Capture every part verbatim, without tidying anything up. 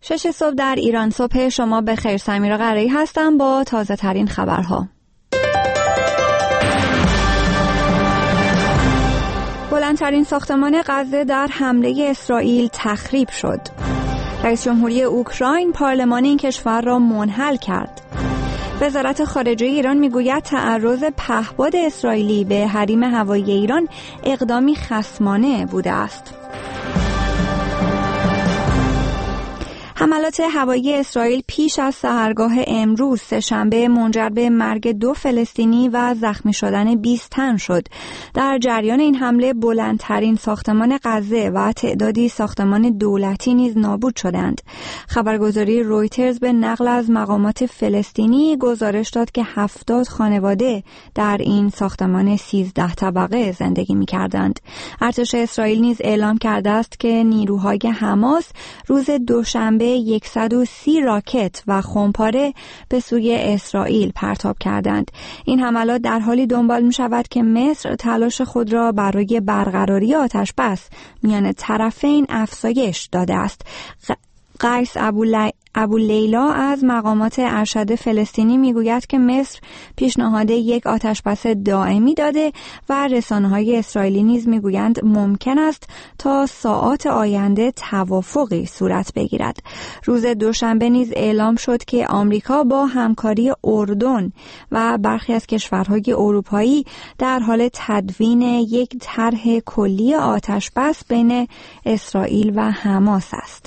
شش صبح در ایران. صبح شما بخیر. سمیرا قرایی هستم با تازه ترین خبرها. بلندترین ساختمان غزه در حمله اسرائیل تخریب شد. رئیس جمهوری اوکراین پارلمان این کشور را منحل کرد. وزارت خارجه ایران میگوید تعرض پهپاد اسرائیلی به حریم هوایی ایران اقدامی خصمانه بوده است. حملات هوایی اسرائیل پیش از سحرگاه امروز سه‌شنبه منجر به مرگ دو فلسطینی و زخمی شدن بیست تن شد. در جریان این حمله بلندترین ساختمان غزه و تعدادی ساختمان دولتی نیز نابود شدند. خبرگزاری رویترز به نقل از مقامات فلسطینی گزارش داد که هفتاد خانواده در این ساختمان سیزده طبقه زندگی می‌کردند. ارتش اسرائیل نیز اعلام کرده است که نیروهای حماس روز دوشنبه صد و سی راکت و خمپاره به سوی اسرائیل پرتاب کردند. این حملات در حالی دنبال می شود که مصر تلاش خود را برای برقراری آتش بس میان طرفین افزایش داده است. قیس ابولی... ابو لیلا از مقامات ارشد فلسطینی میگوید که مصر پیشنهاد یک آتشبس دائمی داده و رسانه‌های اسرائیلی نیز میگویند ممکن است تا ساعات آینده توافقی صورت بگیرد. روز دوشنبه نیز اعلام شد که آمریکا با همکاری اردن و برخی از کشورهای اروپایی در حال تدوین یک طرح کلی آتشبس بین اسرائیل و حماس است.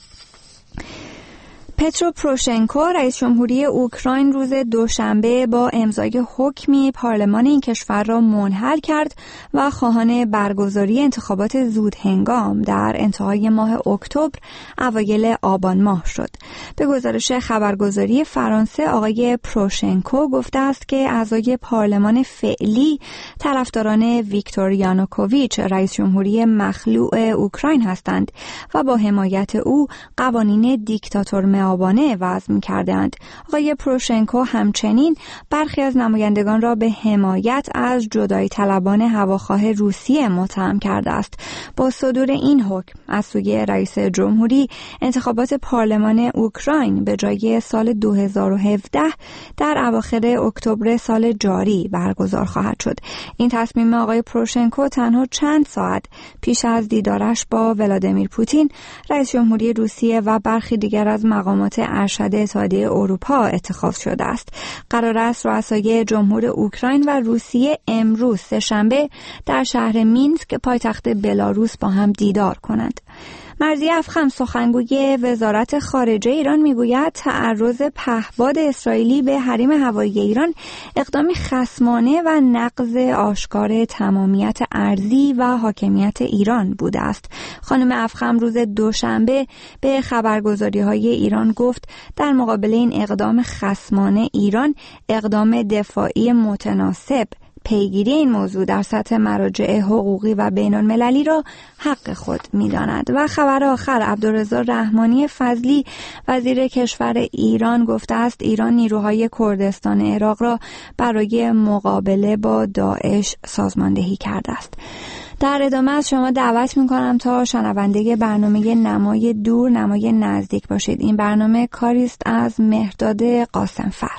پترو پروشنکو رئیس جمهوری اوکراین روز دوشنبه با امضای حکمی پارلمان این کشور را منحل کرد و خواهان برگزاری انتخابات زودهنگام در انتهای ماه اکتبر اوایل آبان ماه شد. به گزارش خبرگزاری فرانسه آقای پروشنکو گفته است که اعضای پارلمان فعلی طرفداران ویکتور یانوکوویچ رئیس جمهوری مخلوع اوکراین هستند و با حمایت او قوانین دیکتاتور آبانه وضع می‌کردند. آقای پروشنکو همچنین برخی از نمایندگان را به حمایت از جدایی طلبان هواخواه روسیه متهم کرده است. با صدور این حکم از سوی رئیس جمهوری انتخابات پارلمان اوکراین به جای سال دو هزار و هفده در اواخر اکتبر سال جاری برگزار خواهد شد. این تصمیم آقای پروشنکو تنها چند ساعت پیش از دیدارش با ولادیمیر پوتین رئیس جمهوری روسیه و برخی دیگر از مقامات ارشد اتحادیه اروپا اتخاذ شده است. قرار است رؤسای جمهور اوکراین و روسیه امروز سه‌شنبه در شهر مینسک پایتخت بلاروس با هم دیدار کنند. مرضیه افخم سخنگوی وزارت خارجه ایران میگوید تعرض پهپاد اسرائیلی به حریم هوایی ایران اقدامی خصمانه و نقض آشکار تمامیت ارضی و حاکمیت ایران بوده است. خانم افخم روز دوشنبه به خبرگزاری‌های ایران گفت در مقابل این اقدام خصمانه ایران اقدام دفاعی متناسب پیگیری این موضوع در سطح مراجع حقوقی و بین المللی را حق خود می‌داند. و خبر آخر، عبدالرضا رحمانی فضلی وزیر کشور ایران گفته است ایران نیروهای کردستان عراق را برای مقابله با داعش سازماندهی کرده است. در ادامه از شما دعوت می‌کنم تا شنونده برنامه نمای دور نمای نزدیک باشید. این برنامه کاری است از مهرداد قاسمفر.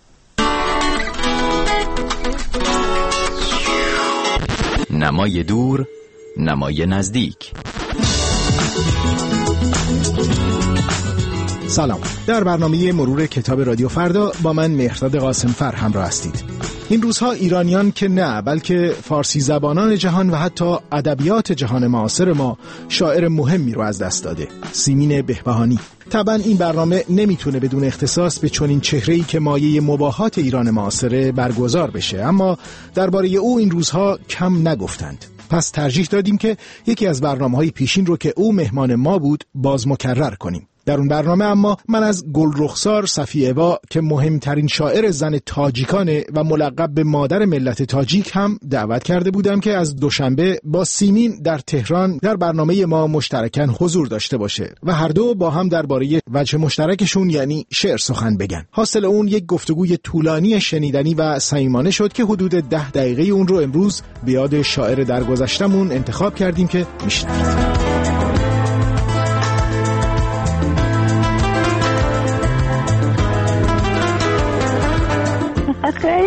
نمای دور نمای نزدیک. سلام، در برنامه مرور کتاب رادیو فردا با من مهرداد قاسمفر همراه هستید. این روزها ایرانیان که نه بلکه فارسی زبانان جهان و حتی ادبیات جهان معاصر ما شاعر مهمی رو از دست داده، سیمین بهبهانی. طبعا این برنامه نمیتونه بدون اختصاص به چنین چهره‌ای که مایه مباهات ایران معاصره برگزار بشه، اما درباره او این روزها کم نگفتند. پس ترجیح دادیم که یکی از برنامه‌های پیشین رو که او مهمان ما بود باز مکرر کنیم. در اون برنامه اما من از گلرخسار صفی ابا که مهمترین شاعر زن تاجیکانه و ملقب به مادر ملت تاجیک هم دعوت کرده بودم که از دوشنبه با سیمین در تهران در برنامه ما مشترکاً حضور داشته باشه و هر دو با هم درباره وجه مشترکشون یعنی شعر سخن بگن. حاصل اون یک گفتگوی طولانی شنیدنی و صمیمانه شد که حدود ده دقیقه اون رو امروز به یاد شاعر درگذشتمون انتخاب کردیم که میشنوید.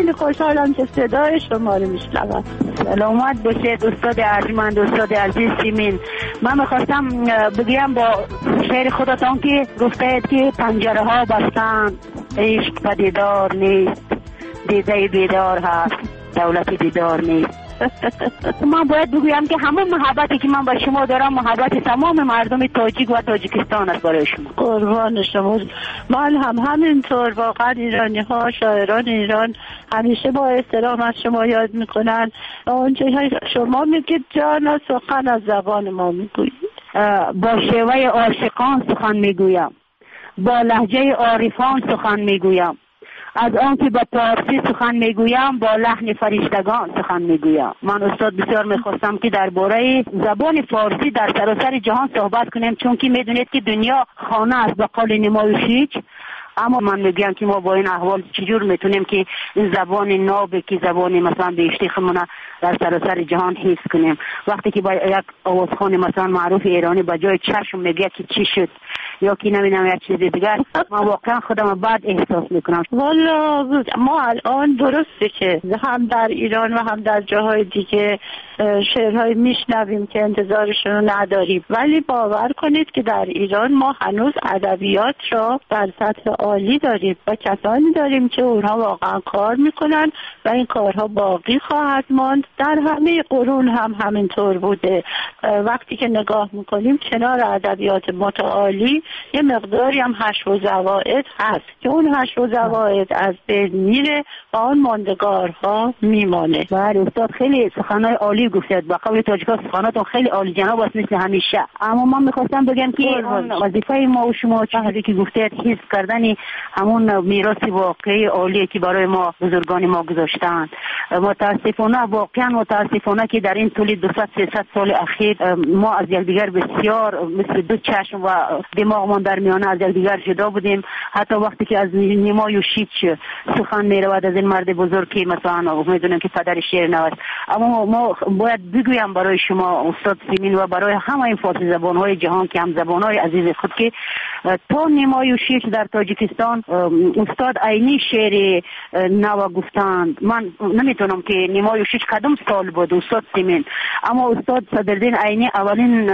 خیلی خوشحالم که صدای شما رو میشنوم. سلامت باشید استاد ارجمند، استاد عزیز سیمین. من میخواستم بگم با شعر خودتان که گفتید که پنجره ها بستن، عشق پدیدار نیست، دیده بیدار هست، دولت بیدار نیست. من باید بگویم که همون محبتی که من با شما دارم محبت تمام مردم تاجیک و تاجیکستان است برای شما. قربان شما. من هم همینطور. واقعا ایرانی ها، شاعران ایران همیشه با احترام از شما یاد میکنن. اونجا شما میگید جان سخن از زبان ما میگویید. با شیوه عاشقان سخن میگویم، با لهجه عارفان سخن میگویم. از آن که با پارسی سخن میگویم، با لحن فرشتگان سخن میگویم. من استاد بسیار میخواستم که درباره زبان فارسی در سراسر جهان صحبت کنیم، چون که میدونید که دنیا خانه است به قول نمایشیچ. اما من میگم که ما با این احوال چجور میتونیم که این زبان ناب که زبان مثلا بیشتی خمونه در سراسر جهان حفظ کنیم. وقتی که با یک آوازخوان مثلا معروف ایرانی با جای چشم میگه که چی شد یا که نمیدونم یک چیز دیگر، من واقعا خودم بعد احساس میکنم. والا ما الان درسته که هم در ایران و هم در جاهای دیگه شعرهای میشنویم که انتظارشون رو نداریم، ولی باور کنید که در ایران ما هنوز ادبیات را در سطح عالی داریم و کسانی داریم که اونها واقعا کار میکنن و این کارها باقی خواهد ماند. در همه قرون هم همینطور بوده. وقتی که نگاه میکنیم کنار ادبیات متعالی یه مقداری هم حشو و زوائد هست که اون حشو و زوائد از بین میره و اون ماندگارها میمانه. بله استاد خیلی سخنای عالی گفتید. با قول تاجیکا سخناتون خیلی عالی جناب است مثل همیشه. اما من میخواستم بگم که وظیفه ما و شما چیزی که گفتید حفظ کردن همون میراث واقعی عالی که برای ما بزرگان ما گذاشتن. متاسفانه واقعا متاسفانه که در این طول دویست سیصد سال اخیر ما از یکدیگر بسیار مثل دو چشم و دماغمان در میانه از یکدیگر جدا بودیم. حتی وقتی که از نیمای و شیچ سخن میرود از این مرد بزرگ که مثلا میدونم که پدر شعر نوشت. اما ما باید بگویم برای شما استاد سیمین و برای همه این فارسی زبان‌های جهان که هم زبان‌های عزیز خود که تا نیمای و شیچ در تاجیکستان استاد عینی شعر نو گفتند. من نمیتونم که نیمای و شیچ کدام سال بود استاد سیمین، اما استاد صدرالدین عینی اولین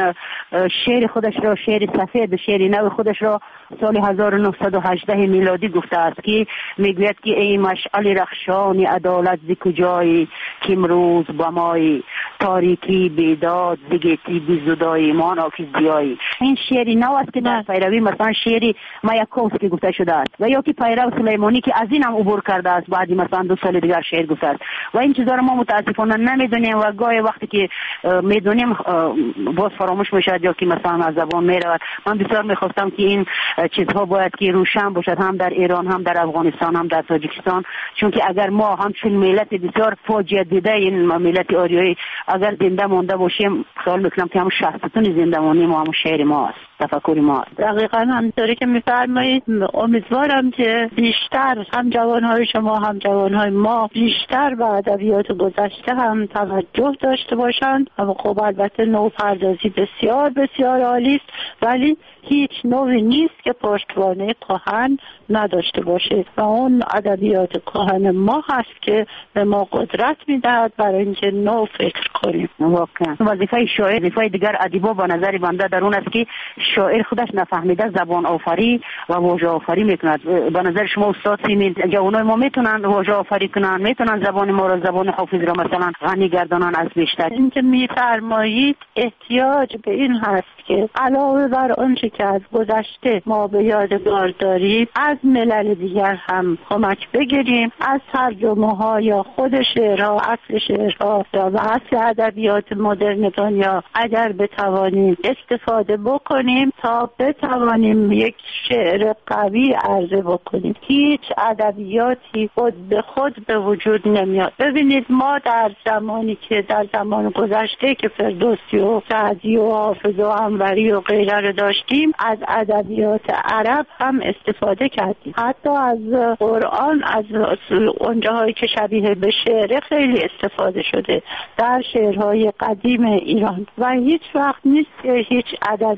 شعر خودش را، شعر سفید، شعر نو خودش را سال هزار و نهصد و هجده میلادی گفته است که میگوید که ای مشعل رخشان عدالت ز کجایی که امروز با مای تاریکی بیداد زگیتی بیزدایی مان آکیز بیایی. این شعری نو است که در پیروی مثلا شعری مایاکوفسکی گفته شده است و یا که پیرو سلیمانی که از این هم عبور کرده است بعدی مثلا دو سال دیگر شعر گفته است و این چیزا رو ما متاسفانه نمیدونیم و گاهی وقتی که میدونیم باز فراموش میشه یا که مثلا از زبان میرود. من بسیار میخواستم که این چیزها باید که روشن باشد هم در ایران هم در افغانستان هم در تاجیکستان، چون که اگر ما همچون ملت بسیار فاجعه دیده این ملت آریایی اگر زنده مانده باشیم خیال میکنم که هم شخصیتون زنده مانی ما هم شعر ما است، تفکر ما است. دقیقاً همونطوری که میفرمایید. امیدوارم که بیشتر هم جوانهای شما هم جوانهای ما بیشتر به ادبیات گذشته هم توجه داشته باشند. اما خب البته نو پردازی بسیار بسیار عالی است، ولی هیچ نوعی نیست که پشتوانه کهن نداشته باشه و اون ادبیات کهن ما هست که به ما قدرت میدهد برای اینکه نو فکر کنیم. واقعا وظیفه شاعر، وظیفه دیگر ادیبا به نظر بنده در اون است که شاعر خودش نفهمیده زبان آفری و واژه آفری میکند. به نظر شما استاد سیمین جوانای ما میتونن واژه آفری کنن، میتونن زبان ما را، زبان حافظ را مثلا غنی گردانن از بیشتر؟ اینکه میفرمایید احتیاج به این هست که علاوه بر آنچه که از گذشته ما به یادگار داریم از ملل دیگر هم کمک بگیریم، از ترجمه ها یا خود شعرها، اصل شعرها و اصل ادبیات مدرن دنیا اگر بتوانیم استفاده بکنیم تا بتوانیم یک شعر قوی عرضه بکنیم. هیچ ادبیاتی خود به خود به وجود نمیاد. ببینید ما در زمانی که در زمان گذشته که فردوسی و سعدی و حافظ و انوری و غیره رو داشتیم از ادبیات عرب هم استفاده کردیم. حتی از قرآن، از اونجاهایی که شبیه به شعر خیلی استفاده شده در شعرهای قدیم ایران و هیچ وقت نیست که هیچ ادبیات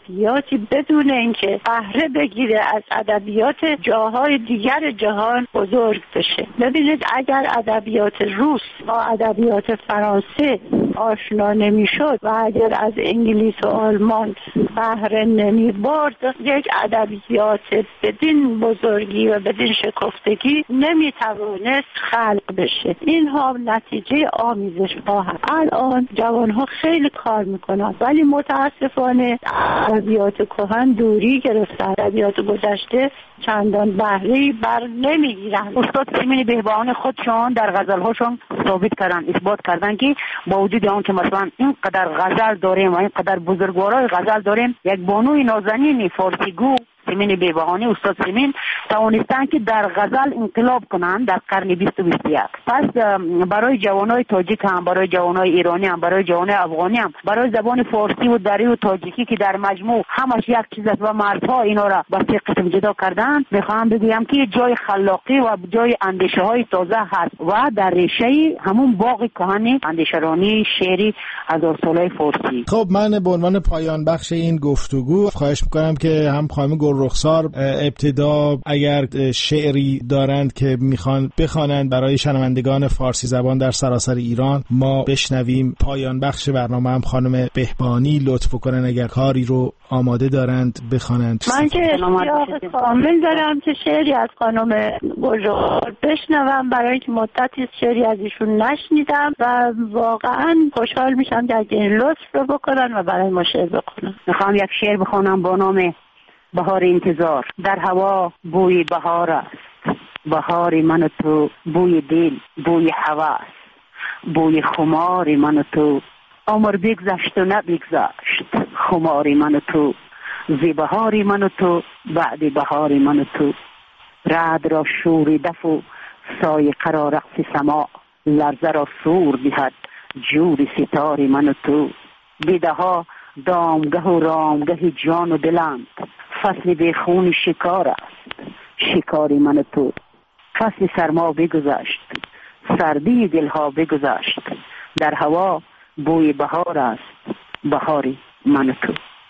ادبیاتی بدون اینکه بهره بگیره از ادبیات جاهای دیگر جهان بزرگ بشه. ببینید اگر ادبیات روس با ادبیات فرانسه آشنا نمیشد و اگر از انگلیس و آلمان بهره نمی برد، یک ادبیات بدین بزرگی و بدین شکفتگی نمی توانست خلق بشه. اینها نتیجه آمیزش ها هست. الان جوان ها خیلی کار میکنن ولی متاسفانه ادبیات کهن دوری گرفته، ادبیات گذشته چندان بهره‌ای بر نمیگیرن. استاد سیمین بهبانی خودشان در غزل‌هاشون ثابت کردن، اثبات کردن که با وجود اون که مثلا اینقدر غزل داریم و اینقدر بزرگوارای غزل داریم، یک بانوی نازنین فارسی گو سیمین بهبانی، استاد سیمین، توانستن که در غزل انقلاب کنند در قرن بیست و بیست و یک. پس برای جوانای تاجیک هم، برای جوانای ایرانی هم، برای جوانای افغانی هم، برای زبان فارسی و دری و تاجیکی که در مجموع همش یک چیز است و مردها اینا را با سه قسم جدا کردن، میخوام بگم که جای خلاقی و جای اندیشه های تازه هست و در ریشه همون باغ کهن اندیشرانی شعری هزار ساله فارسی. خب من به عنوان پایان بخش این گفتگو خواهش میکنم که هم خانم گلرخسار ابتدا اگر شعری دارند که میخوان بخوانند برای شنوندگان فارسی زبان در سراسر ایران ما بشنویم. پایان بخش برنامه هم خانم بهبانی لطف کنن اگر کاری رو آماده دارند بخوانند. من که اشتیاق کامل دارم که شعری از خانم گلرخسار بشنوم، برای اینکه مدتی شعری از ایشون نشنیدم و واقعا خوشحال میشم که اگه این لطف رو بکنن و برای ما شعر بخونن. میخوام یک شعر بخونم با نام بهار انتظار. در هوا بوی بهار است، بهار من و تو، بوی دل، بوی هوس، بوی خمار من و تو. عمر بگذشت و نبگذشت خمار من و تو، زی بهار من و تو، بعد بهار من و تو. رعد را شور دف و سایه قرار رقص سما، لرزه را سور دهد جور ستار من و تو. دیده ها دامگه و رامگه جان و دلند، فصل بیخون شکار است شکاری من و تو. فصل سرما بگذشت، سردی دلها بگذشت، در هوا بوی بهار است بهاری من و تو.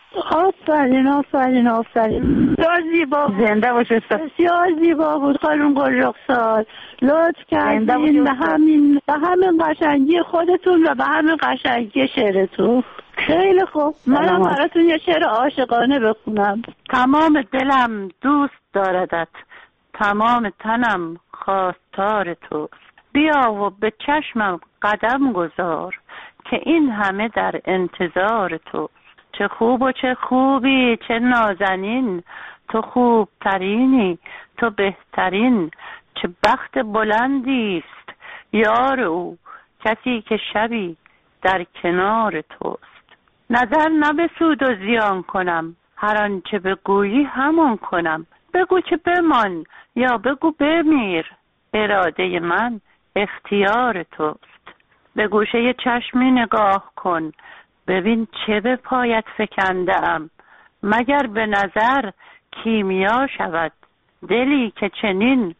آفرین آفرین آفرین، بسیار زیبا، زنده باشید، بسیار زیبا بود خانم گلرخسار. لطف کردین به همین به همین قشنگی خودتون و به همین قشنگی شعرتون. خیلی خوب، منم براتون یه شعر عاشقانه بخونم. تمام دلم دوست داردت، تمام تنم خواستار توست. بیا و به چشمم قدم گذار که این همه در انتظار توست. چه خوب و چه خوبی، چه نازنین، تو خوب ترینی، تو بهترین. چه بخت بلندیست یار او، کسی که شبی در کنار توست. نظر نه به سود و زیان کنم، هر آنچه بگویی همون کنم. بگو که بمان یا بگو بمیر، اراده من اختیار توست. به گوشه چشمی نگاه کن، ببین چه به پایت فکنده ام. مگر به نظر کیمیا شود دلی که چنین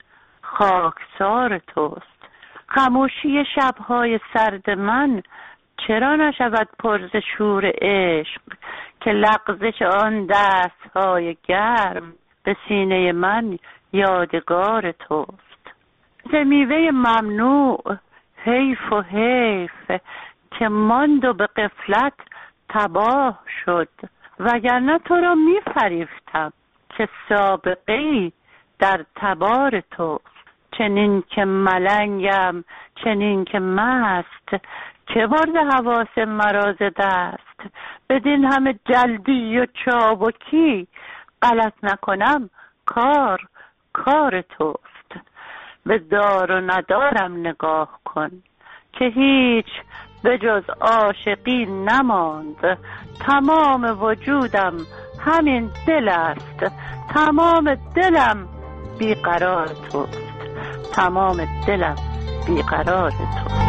خاکسار توست. خاموشی شبهای سرد من چرا نشود پر ز شور عشق، که لغزش آن دستهای گرم به سینه من یادگار توست. ز میوه ممنوع حیف و حیف، که ماند و به غفلت تباه شد. وگرنه تو را می فریفتم که سابقه‌ای در تبار توست. چنین که ملنگم چنین که مست، که برده حواس مرا ز دست. بدین همه جلدی و چابکی، غلط نکنم کار کار توست. به دار و ندارم نگاه کن، که هیچ به جز عاشقی نماند. تمام وجودم همین دل است، تمام دلم بیقرار توست. تمام دلم بیقرار توست.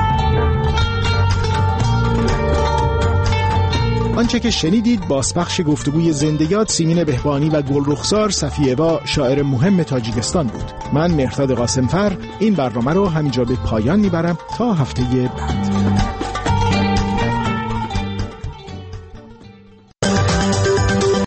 آنچه که شنیدید بازپخش گفتگوی زندگیات سیمین بهبانی و گلرخسار صفی‌اوا، شاعر مهم تاجیکستان بود. من مهرداد قاسمفر این برنامه رو همینجا به پایان میبرم تا هفته بعد.